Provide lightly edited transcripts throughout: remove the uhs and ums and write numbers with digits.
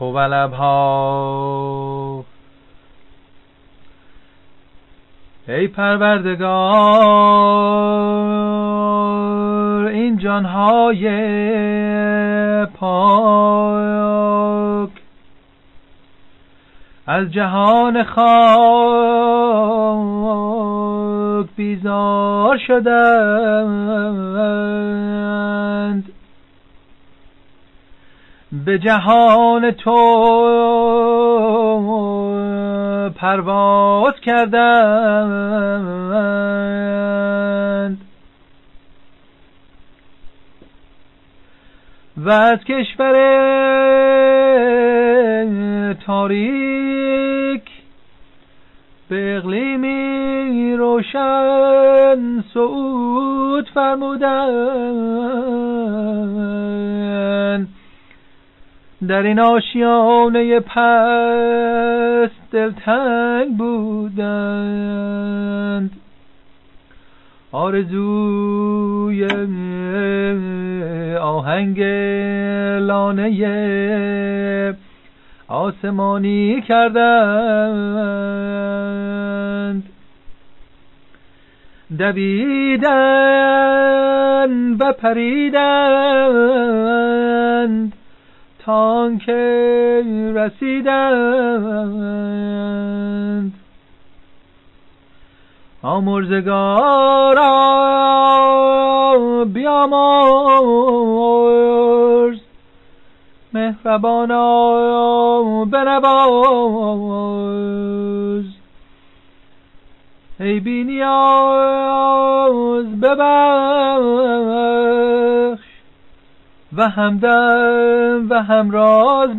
لبها. ای پروردگار این جانهای پاک از جهان خاک بیزار شدند، به جهان تو پرواز کردند و از کشور تاریک به اقلیمی روشن صعود فرمودند. در این آشیانه پست دلتنگ بودند، آرزوی آهنگ لانه آسمانی کردند. دویدند و پریدند تان که رسیدند. آمرزگارا بیامرز، مهربانا بنواز، ای بی نیاز ببخش و همدم و همراز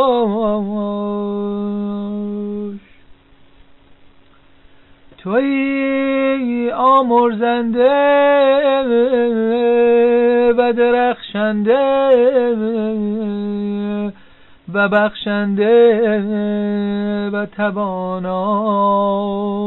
باش. تویی آمرزنده و درخشنده و بخشنده و توانا.